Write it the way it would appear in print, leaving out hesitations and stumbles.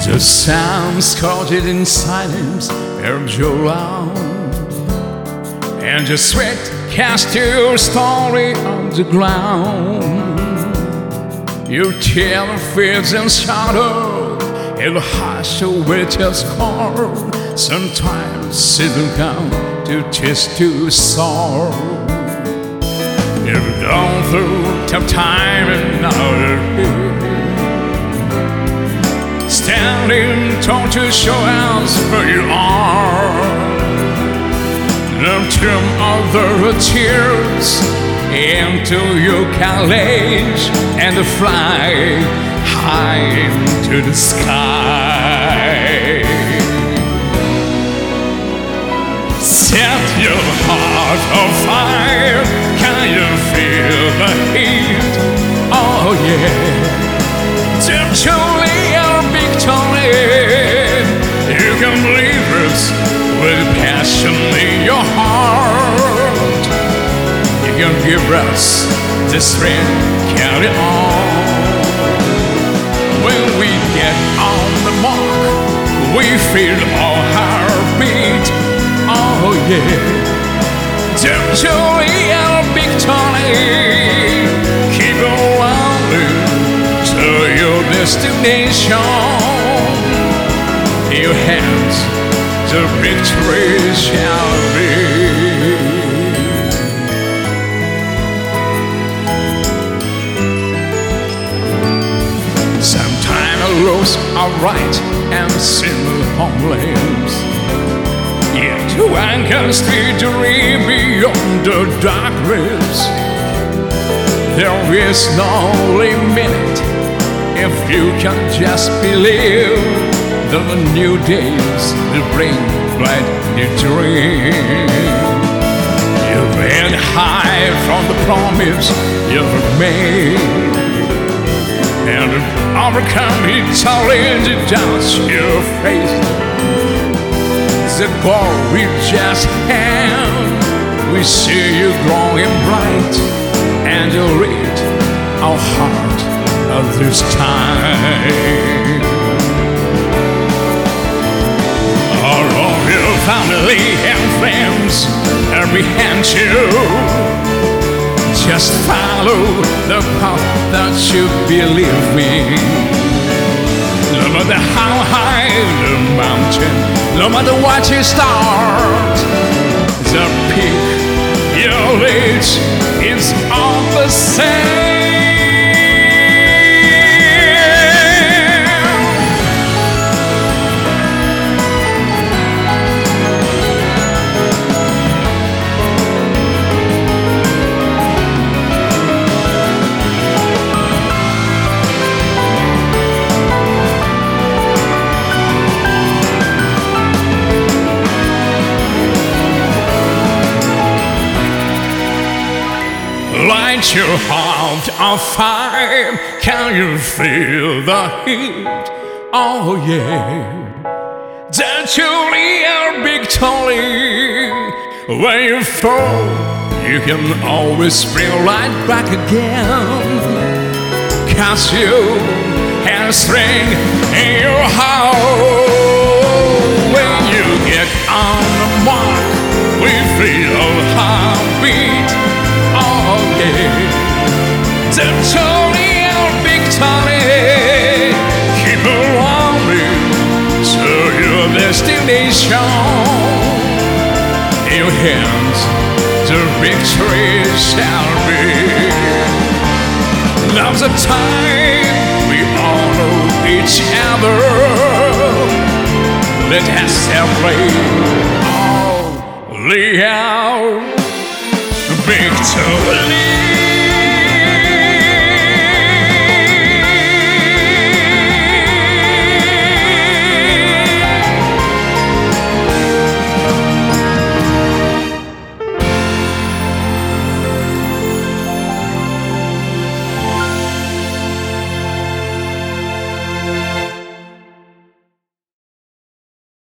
The sounds caught in silence heard you loud, and the sweat cast your story on the ground. Your tail fades and shadow, and the hush with your scar. Sometimes it'll come to taste too sour. You've gone through tough time and now you're here, standing tall to show us who you are. The tomb of the tears into your cage and fly high into the sky. Set your heart on fire, can you feel the heat? Oh yeah, truly our victory. You can believe us with passion in your heart. You can give us the strength, carry on. When we get on the mark, we feel our heartbeat. Oh yeah, truly our victory. Keep on running to your destination. Your hands, the victory shall be. Sometimes the roads are right and simple homeless, yet one can still dream beyond the darkness. There is no limit if you can just believe that the new days will bring bright new dreams. You've been high from the promise you've made, and overcome each challenge that you face. The goal we just have, we see you growing bright, and you read our heart of this time. All of your family and friends apprehend you. Just follow the path that you believe in. No matter how high the mountain, no matter what you start, the peak you reach is all the same. Light your heart on fire, can you feel the heat? Oh yeah, that's truly our victory. When you fall, you can always spring right back again, 'cause you have strength in your heart. When you get on the mark, we feel our heartbeat. Oh yeah, that's only our victory. Keep on running to your destination. In your hands, the victory shall be. Now's the time we honor each other. Let us celebrate all the out victory.